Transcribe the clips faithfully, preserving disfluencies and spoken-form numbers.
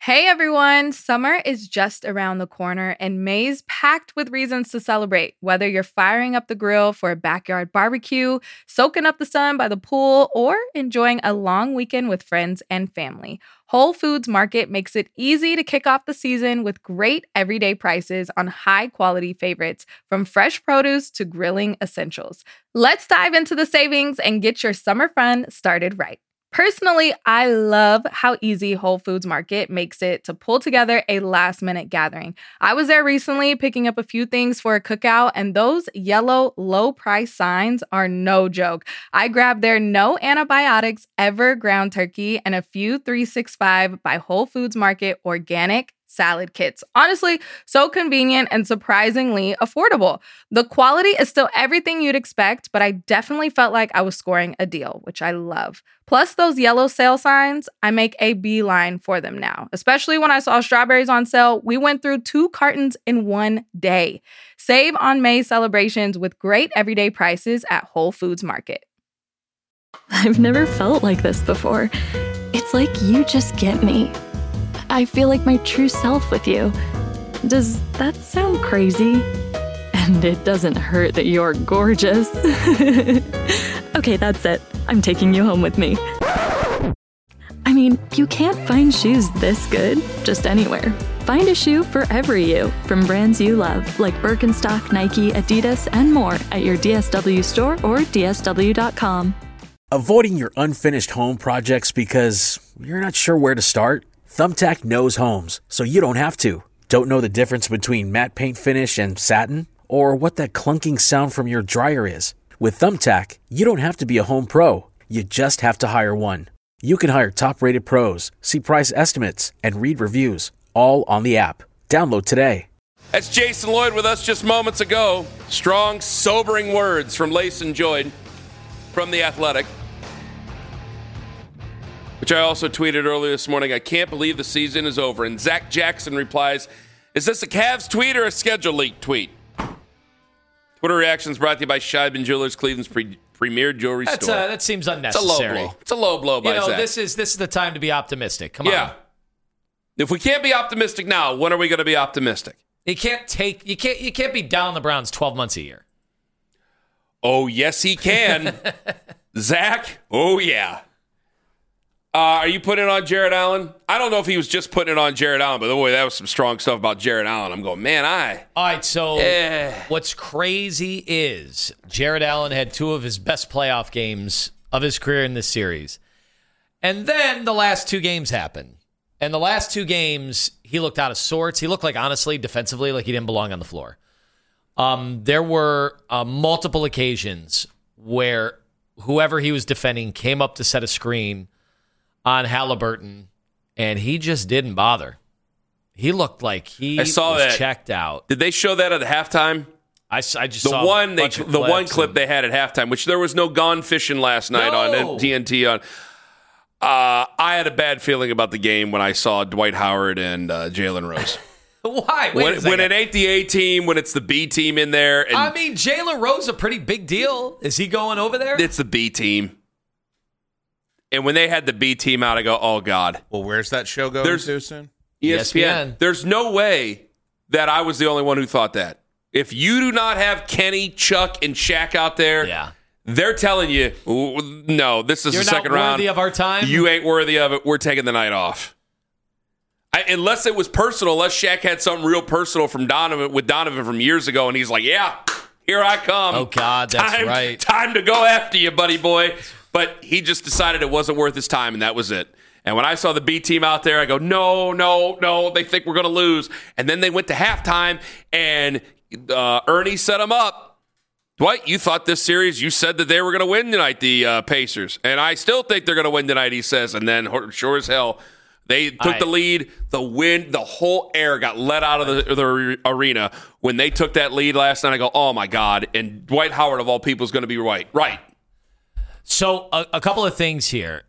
Hey everyone, summer is just around the corner and May's packed with reasons to celebrate. Whether you're firing up the grill for a backyard barbecue, soaking up the sun by the pool, or enjoying a long weekend with friends and family, Whole Foods Market makes it easy to kick off the season with great everyday prices on high-quality favorites, from fresh produce to grilling essentials. Let's dive into the savings and get your summer fun started right. Personally, I love how easy Whole Foods Market makes it to pull together a last-minute gathering. I was there recently picking up a few things for a cookout, and those yellow low-price signs are no joke. I grabbed their no antibiotics ever ground turkey and a few three sixty-five by Whole Foods Market organic salad kits. Honestly, so convenient and surprisingly affordable. The quality is still everything you'd expect, but I definitely felt like I was scoring a deal, which I love. Plus those yellow sale signs, I make a beeline for them now. Especially when I saw strawberries on sale, we went through two cartons in one day. Save on May celebrations with great everyday prices at Whole Foods Market. I've never felt like this before. It's like you just get me. I feel like my true self with you. Does that sound crazy? And it doesn't hurt that you're gorgeous. Okay, that's it. I'm taking you home with me. I mean, you can't find shoes this good just anywhere. Find a shoe for every you from brands you love, like Birkenstock, Nike, Adidas, and more at your D S W store or D S W dot com. Avoiding your unfinished home projects because you're not sure where to start? Thumbtack knows homes, so you don't have to. Don't know the difference between matte paint finish and satin? Or what that clunking sound from your dryer is? With Thumbtack, you don't have to be a home pro. You just have to hire one. You can hire top-rated pros, see price estimates, and read reviews, all on the app. Download today. That's Jason Lloyd with us just moments ago. Strong, sobering words from Layson Joy from The Athletic, which I also tweeted earlier this morning. I can't believe the season is over. And Zach Jackson replies, is this a Cavs tweet or a schedule leak tweet? Twitter reactions brought to you by Scheibman Jewelers, Cleveland's pre- premier jewelry That's store. A, that seems unnecessary. It's a low blow. It's a low blow by you know, Zach. This is, this is the time to be optimistic. Come yeah. on. If we can't be optimistic now, when are we going to be optimistic? You can't take you can't you can't be down on the Browns twelve months a year. Oh, yes, he can. Zach, oh, yeah. Uh, are you putting it on Jared Allen? I don't know if he was just putting it on Jared Allen, but boy, that was some strong stuff about Jared Allen. I'm going, man, I... All right, so eh. what's crazy is Jared Allen had two of his best playoff games of his career in this series. And then the last two games happened. And the last two games, he looked out of sorts. He looked like, honestly, defensively, like he didn't belong on the floor. Um, there were uh, multiple occasions where whoever he was defending came up to set a screen on Halliburton, and he just didn't bother. He looked like he I saw was that. checked out. Did they show that at the halftime? I, I just the saw one a they bunch of the one clips clip and- they had at halftime, which there was no gone fishing last night No. on T N T. On, uh, I had a bad feeling about the game when I saw Dwight Howard and uh, Jalen Rose. Why? Wait when, a second. when it ain't the A team, when it's the B team in there, and I mean, Jalen Rose a pretty big deal. Is he going over there? it's the B team. And when they had the B team out, I go, oh, God. Well, where's that show going There's- to soon? E S P N. E S P N. There's no way that I was the only one who thought that. If you do not have Kenny, Chuck, and Shaq out there, Yeah. they're telling you, "Ooh, no, this is You're the not second round. worthy of our time? You ain't worthy of it. We're taking the night off. I, unless it was personal, unless Shaq had something real personal from Donovan with Donovan from years ago, and he's like, yeah, here I come. Oh, God, that's time, right. Time to go after you, buddy boy. But he just decided it wasn't worth his time, and that was it. And when I saw the B team out there, I go, no, no, no, they think we're going to lose. And then they went to halftime, and uh, Ernie set them up. Dwight, you thought this series, you said that they were going to win tonight, the uh, Pacers. And I still think they're going to win tonight, he says. And then, sure as hell, they took I, the lead. The wind, the whole air got let out of the, the arena. When they took that lead last night, I go, oh, my God. And Dwight Howard, of all people, is going to be right. Right. So a, a couple of things here.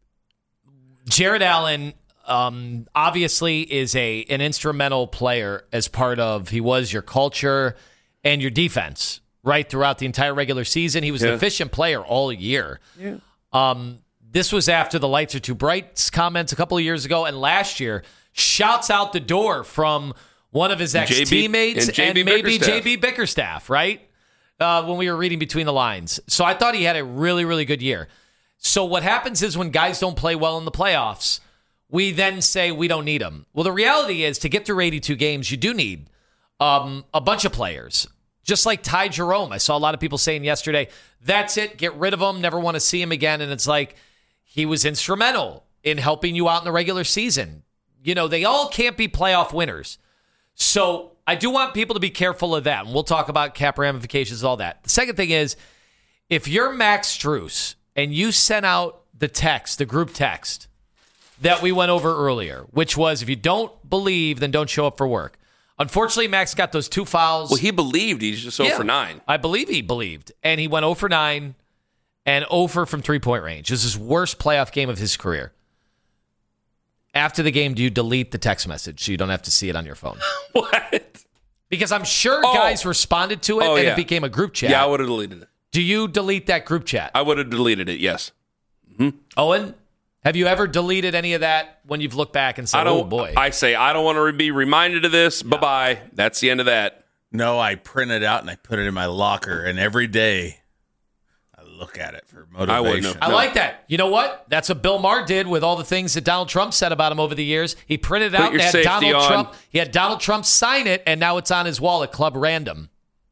Jared Allen um, obviously is a an instrumental player as part of, he was your culture and your defense, right, throughout the entire regular season. He was Yeah. an efficient player all year. Yeah. Um, this was after the lights are too bright comments a couple of years ago, and last year, shouts out the door from one of his ex-teammates and, and maybe J B Bickerstaff, right? Uh, when we were reading between the lines. So I thought he had a really, really good year. So what happens is when guys don't play well in the playoffs, we then say we don't need them. Well, the reality is to get through eighty-two games, you do need um, a bunch of players. Just like Ty Jerome. I saw a lot of people saying yesterday, that's it, get rid of him, never want to see him again. And it's like, he was instrumental in helping you out in the regular season. You know, they all can't be playoff winners. So I do want people to be careful of that. And we'll talk about cap ramifications and all that. The second thing is, if you're Max Strus and you sent out the text, the group text that we went over earlier, which was, if you don't believe, then don't show up for work. Unfortunately, Max got those two fouls. Well, he believed. He's just zero yeah, for nine. I believe he believed. And he went zero for nine and zero for from three-point range. This is his worst playoff game of his career. After the game, do you delete the text message so you don't have to see it on your phone? What? Because I'm sure oh. guys responded to it oh, and yeah. it became a group chat. Yeah, I would have deleted it. Do you delete that group chat? I would have deleted it, yes. Mm-hmm. Owen? Have you ever deleted any of that when you've looked back and said, I don't, oh, boy? I say, I don't want to be reminded of this. Yeah. Bye-bye. That's the end of that. No, I print it out and I put it in my locker, and every day I look at it for motivation. I wouldn't have. I no. like that. You know what? That's what Bill Maher did with all the things that Donald Trump said about him over the years. He printed Put out and had Donald on. Trump. He had Donald Trump sign it, and now it's on his wall at Club Random.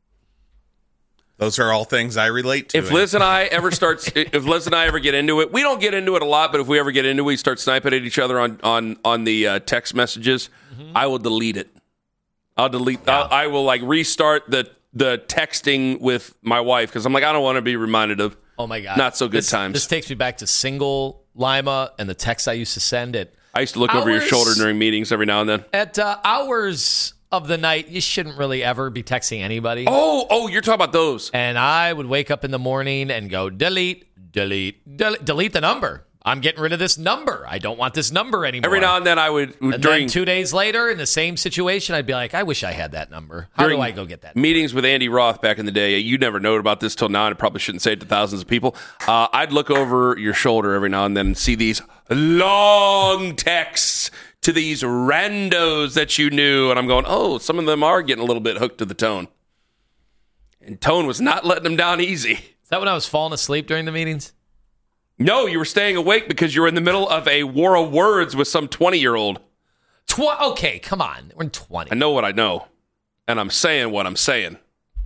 Those are all things I relate to. If Liz and I ever start, if Liz and I ever get into it, we don't get into it a lot, but if we ever get into it, we start sniping at each other on on on the uh, text messages. Mm-hmm. I will delete it. I'll delete. Yeah. I'll, I will like restart the the texting with my wife because I'm like, I don't want to be reminded of. Oh my god, not so good this, times. This takes me back to single Lima and the texts I used to send it. I used to look hours, over your shoulder during meetings every now and then. At uh, hours of the night, you shouldn't really ever be texting anybody. Oh, oh, you're talking about those. And I would wake up in the morning and go, delete, delete, delete, delete the number. I'm getting rid of this number. I don't want this number anymore. Every now and then I would, and during then two days later, in the same situation, I'd be like, I wish I had that number. How do I go get that number? Meetings with Andy Roth back in the day, you never know about this till now, and I probably shouldn't say it to thousands of people. Uh, I'd look over your shoulder every now and then and see these long texts to these randos that you knew, and I'm going, oh, some of them are getting a little bit hooked to the tone. And Tone was not letting them down easy. Is that when I was falling asleep during the meetings? No, you were staying awake because you were in the middle of a war of words with some twenty-year-old. Tw- okay, come on. We're in twenty. I know what I know, and I'm saying what I'm saying.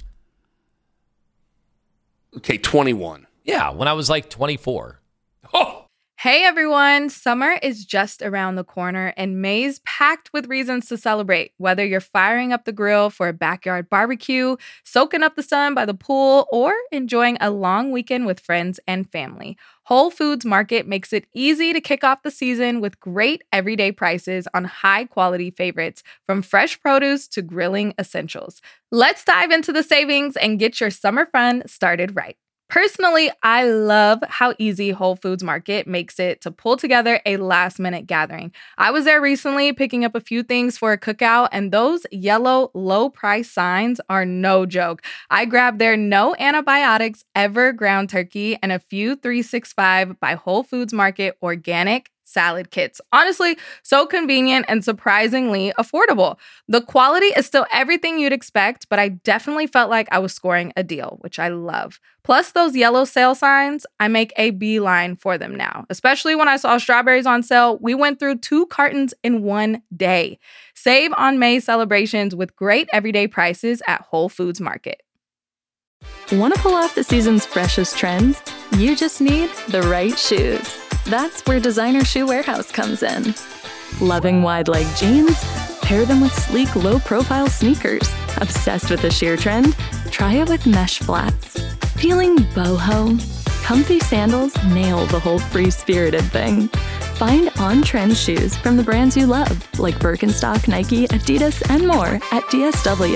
Okay, twenty-one. Yeah, when I was like twenty-four. Oh! Hey everyone, summer is just around the corner and May's packed with reasons to celebrate. Whether you're firing up the grill for a backyard barbecue, soaking up the sun by the pool, or enjoying a long weekend with friends and family, Whole Foods Market makes it easy to kick off the season with great everyday prices on high-quality favorites, from fresh produce to grilling essentials. Let's dive into the savings and get your summer fun started right. Personally, I love how easy Whole Foods Market makes it to pull together a last-minute gathering. I was there recently picking up a few things for a cookout, and those yellow low-price signs are no joke. I grabbed their no antibiotics ever ground turkey and a few three sixty-five by Whole Foods Market organic salad kits. Honestly, so convenient and surprisingly affordable. The quality is still everything you'd expect, but I definitely felt like I was scoring a deal, which I love. Plus those yellow sale signs, I make a beeline for them now. Especially when I saw strawberries on sale, we went through two cartons in one day. Save on May celebrations with great everyday prices at Whole Foods Market. Want to pull off the season's freshest trends? You just need the right shoes. That's where Designer Shoe Warehouse comes in. Loving wide-leg jeans? Pair them with sleek, low-profile sneakers. Obsessed with the sheer trend? Try it with mesh flats. Feeling boho? Comfy sandals nail the whole free-spirited thing. Find on-trend shoes from the brands you love, like Birkenstock, Nike, Adidas, and more at D S W.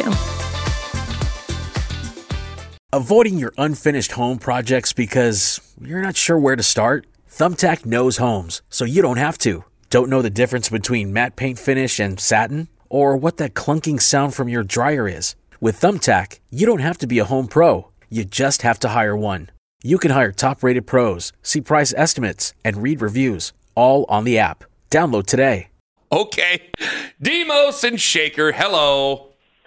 Avoiding your unfinished home projects because you're not sure where to start? Thumbtack knows homes, so you don't have to. Don't know the difference between matte paint finish and satin? Or what that clunking sound from your dryer is? With Thumbtack, you don't have to be a home pro. You just have to hire one. You can hire top-rated pros, see price estimates, and read reviews, all on the app. Download today. Okay. Demos and Shaker, hello.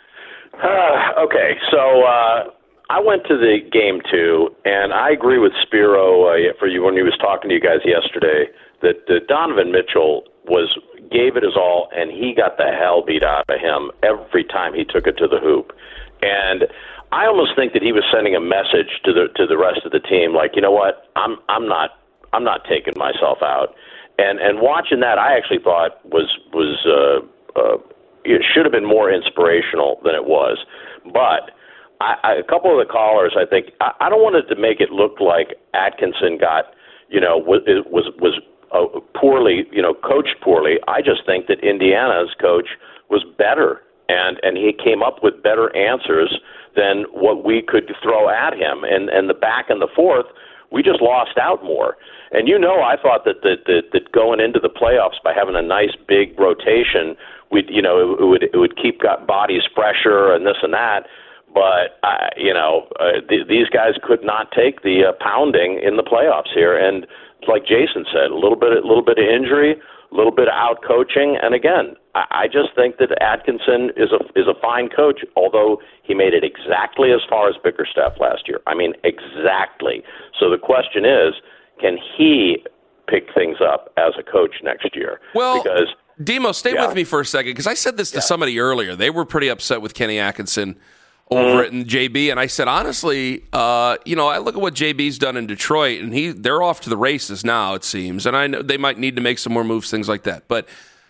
Uh, okay, so uh, I went to the game two, and I agree with Spiro uh, for you when he was talking to you guys yesterday that uh, Donovan Mitchell was gave it his all, and he got the hell beat out of him every time he took it to the hoop. And I almost think that he was sending a message to the to the rest of the team, like, you know what, I'm I'm not I'm not taking myself out. And and watching that, I actually thought was was uh, uh, it should have been more inspirational than it was. But I, I, a couple of the callers, I think, I, I don't want it to make it look like Atkinson got, you know, was was was uh, poorly, you know, coached poorly. I just think that Indiana's coach was better, and and he came up with better answers than what we could throw at him. And and the back and the forth, we just lost out more. And you know, I thought that that, that that going into the playoffs by having a nice big rotation, we'd you know it, it would it would keep bodies fresher and this and that. But uh, you know, uh, th- these guys could not take the uh, pounding in the playoffs here. And like Jason said, a little bit a little bit of injury, a little bit of out coaching, and again, I, I just think that Atkinson is a is a fine coach, although he made it exactly as far as Bickerstaff last year. I mean, exactly. So the question is, can he pick things up as a coach next year? Well, because Demo, stay yeah. with me for a second, because I said this to Yeah. somebody earlier. They were pretty upset with Kenny Atkinson over Mm-hmm. it in J B, and I said, honestly, uh, you know, I look at what J B's done in Detroit, and he they're off to the races now, it seems, and I know they might need to make some more moves, things like that. But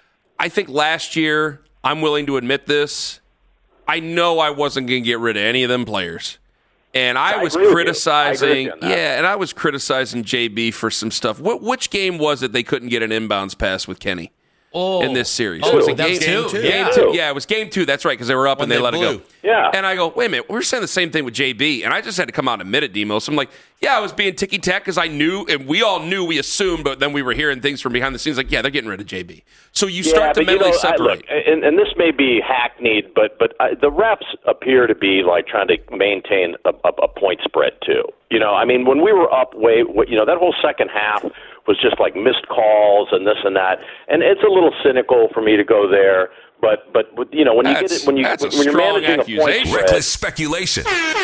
I think last year, I'm willing to admit this, I know I wasn't going to get rid of any of them players. And I, I was agree with you. criticizing, I agree with you on that. yeah, and I was criticizing J B for some stuff. What which game was it they couldn't get an inbounds pass with Kenny Oh. in this series? Oh, was it that game, was game two. two. Yeah. Game two. Yeah, it was game two. That's right, because they were up When and they, they let blew. it go. Yeah. And I go, wait a minute, we're saying the same thing with J B, and I just had to come out and admit it, Demos. I'm like, yeah, I was being ticky tack because I knew, and we all knew, we assumed, but then we were hearing things from behind the scenes like, yeah, they're getting rid of J B. So you start yeah, to but mentally you know, I, separate. look, and, and this may be hackneyed, but but uh, the reps appear to be like trying to maintain a, a, a point spread too. You know, I mean, when we were up way, you know, that whole second half was just like missed calls and this and that, and it's a little cynical for me to go there. But but you know, when you That's- get it, when you that's a when you're strong managing a point accusation. spread, Reckless speculation.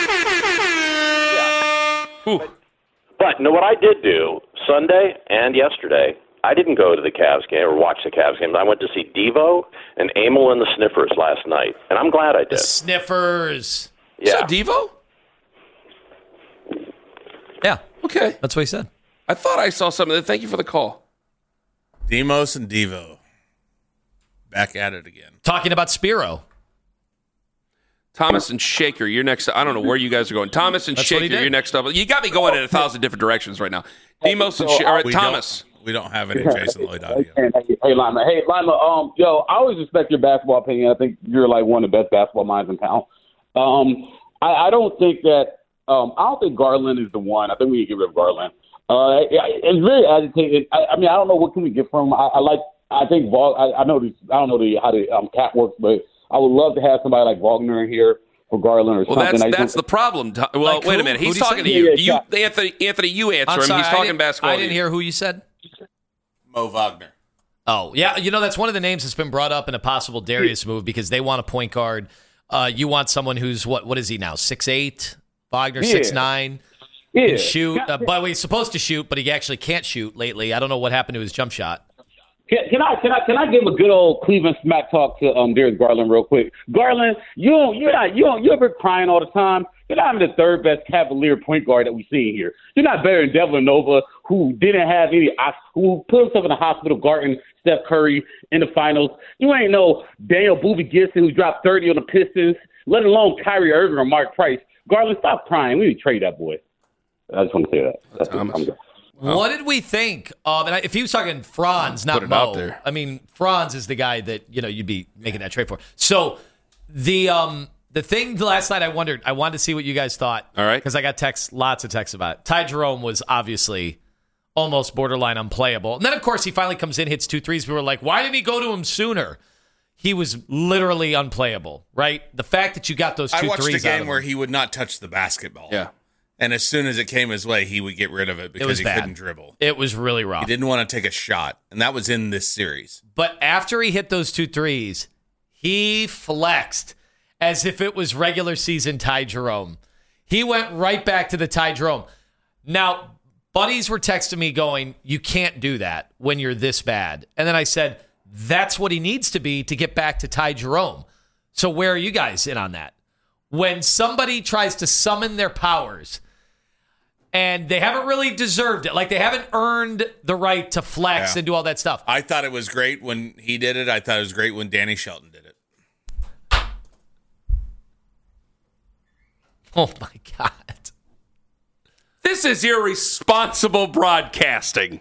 Ooh. But you know what I did do Sunday and yesterday? I didn't go to the Cavs game or watch the Cavs game. I went to see Devo and Emil and the Sniffers last night, and I'm glad I The did. Sniffers. Is Yeah. that Devo? Yeah, Okay. that's what he said. I thought I saw something. Thank you for the call. Demos and Devo. Back at it again. Talking about Spiro. Thomas and Shaker, you're next. I don't know where you guys are going. Thomas and That's what he Shaker, did. you're next up. You got me going in a thousand different directions right now. Demos and Sh- all right, We Thomas. Don't, we don't have any Jason Lloyd audio. Hey, hey, hey, Lima. Hey, Lima. Um, yo, I always respect your basketball opinion. I think you're like one of the best basketball minds in town. Um, I, I don't think that. Um, I don't think Garland is the one. I think we need to get rid of Garland. Uh, it, it's very agitated. I, I mean, I don't know what can we get from him. I, I like. I think Vol. I, I know. This, I don't know the how the um, cat works, but I would love to have somebody like Wagner in here for Garland or Well, something. that's I that's just- the problem. Tho- Well, Like wait a who? minute. Who'd He's he talking say? to you. Yeah, yeah, You, Anthony. Anthony, you answer I'm him. sorry, He's I talking didn't- basketball. I to didn't you. hear who you said. Mo Wagner. Oh, yeah. You know, that's one of the names that's been brought up in a possible Darius move because they want a point guard. Uh, you want someone who's, what? what is he now, six eight? Wagner, Yeah. six nine? yeah. Can shoot. Uh, by the way, he's supposed to shoot, but he actually can't shoot lately. I don't know what happened to his jump shot. Can, can I can I can I give a good old Cleveland smack talk to um Darius Garland real quick? Garland, you don't you're not you don't you ever crying all the time. You're not even the third best Cavalier point guard that we see here. You're not better than Devin Nova, who didn't have any who put himself in the hospital guarding Steph Curry in the finals. You ain't no Daniel Boobie Gibson who dropped thirty on the Pistons, let alone Kyrie Irving or Mark Price. Garland, stop crying. We need to trade that boy. I just want to say that. That's what Thomas. I'm good. What did we think of, and I- if he was talking Franz, not it Mo, out there. I mean, Franz is the guy that, you know, you'd be making that trade for. So the um the thing last night I wondered, I wanted to see what you guys thought. All right. Because I got texts, lots of texts about it. Ty Jerome was obviously almost borderline unplayable. And then, of course, he finally comes in, hits two threes. We were like, why didn't he go to him sooner? He was literally unplayable, right? The fact that you got those two I watched threes a out game of where him. he would not touch the basketball. Yeah. And as soon as it came his way, he would get rid of it because was he bad. couldn't dribble. It was really rough. He didn't want to take a shot, and that was in this series. But after he hit those two threes, he flexed as if it was regular season Ty Jerome. He went right back to the Ty Jerome. Now, buddies were texting me going, you can't do that when you're this bad. And then I said, that's what he needs to be to get back to Ty Jerome. So where are you guys in on that? When somebody tries to summon their powers and they haven't really deserved it, like they haven't earned the right to flex Yeah. and do all that stuff. I thought it was great when he did it. I thought it was great when Danny Shelton did it. Oh, my God. This is irresponsible broadcasting.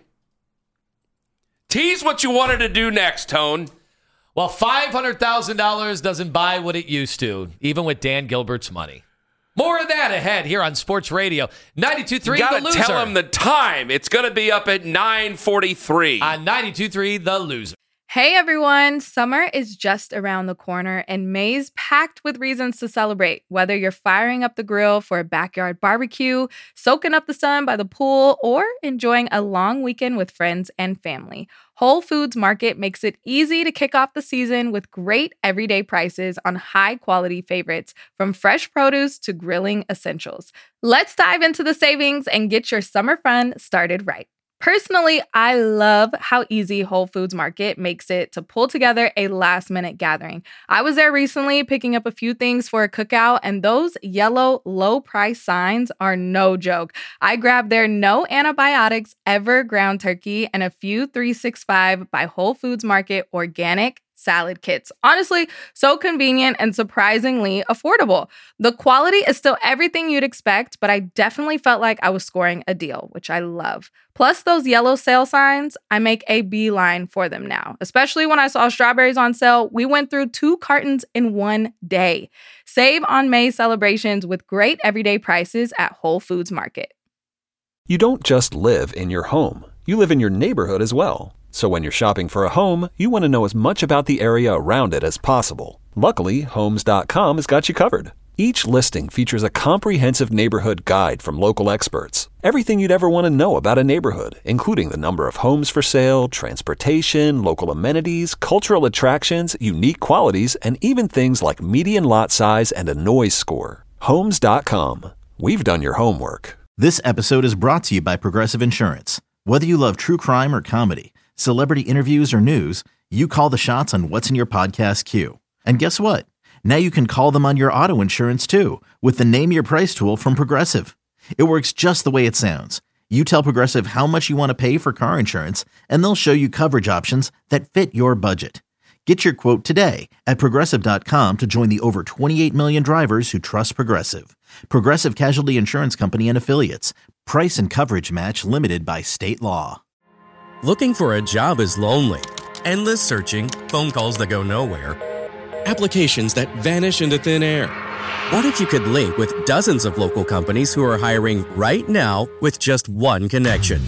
Tease what you wanted to do next, Tone. Well, five hundred thousand dollars doesn't buy what it used to, even with Dan Gilbert's money. More of that ahead here on Sports Radio. ninety-two point three You The gotta Loser. tell him the time. It's going to be up at nine forty-three. On ninety-two point three The Loser. Hey everyone, summer is just around the corner and May's packed with reasons to celebrate. Whether you're firing up the grill for a backyard barbecue, soaking up the sun by the pool, or enjoying a long weekend with friends and family, Whole Foods Market makes it easy to kick off the season with great everyday prices on high-quality favorites, from fresh produce to grilling essentials. Let's dive into the savings and get your summer fun started right. Personally, I love how easy Whole Foods Market makes it to pull together a last-minute gathering. I was there recently picking up a few things for a cookout, and those yellow low-price signs are no joke. I grabbed their no antibiotics ever ground turkey and a few three sixty-five by Whole Foods Market organic salad kits. Honestly, so convenient and surprisingly affordable. The quality is still everything you'd expect, but I definitely felt like I was scoring a deal, which I love. Plus those yellow sale signs, I make a beeline for them now. Especially when I saw strawberries on sale, we went through two cartons in one day. Save on May celebrations with great everyday prices at Whole Foods Market. You don't just live in your home. You live in your neighborhood as well. So when you're shopping for a home, you want to know as much about the area around it as possible. Luckily, Homes dot com has got you covered. Each listing features a comprehensive neighborhood guide from local experts. Everything you'd ever want to know about a neighborhood, including the number of homes for sale, transportation, local amenities, cultural attractions, unique qualities, and even things like median lot size and a noise score. Homes dot com. We've done your homework. This episode is brought to you by Progressive Insurance. Whether you love true crime or comedy, celebrity interviews or news, you call the shots on what's in your podcast queue. And guess what? Now you can call them on your auto insurance too with the Name Your Price tool from Progressive. It works just the way it sounds. You tell Progressive how much you want to pay for car insurance, and they'll show you coverage options that fit your budget. Get your quote today at Progressive dot com to join the over twenty-eight million drivers who trust Progressive. Progressive Casualty Insurance Company and Affiliates. Price and coverage match limited by state law. Looking for a job is lonely. Endless searching, phone calls that go nowhere, applications that vanish into thin air. What if you could link with dozens of local companies who are hiring right now with just one connection?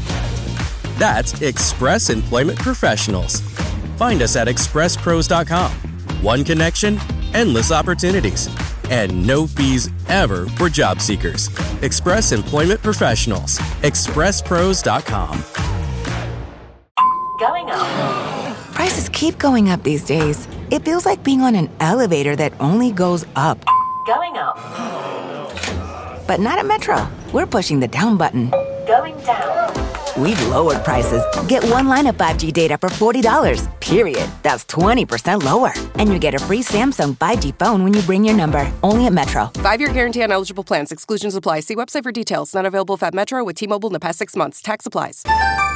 That's Express Employment Professionals. Find us at express pros dot com. One connection, endless opportunities, and no fees ever for job seekers. Express Employment Professionals. express pros dot com. Going up. Prices keep going up these days. It feels like being on an elevator that only goes up. Going up. But not at Metro. We're pushing the down button. Going down. We've lowered prices. Get one line of five G data for forty dollars, period. That's twenty percent lower. And you get a free Samsung five G phone when you bring your number. Only at Metro. Five-year guarantee on eligible plans. Exclusions apply. See website for details. Not available if at Metro with T-Mobile in the past six months. Tax applies.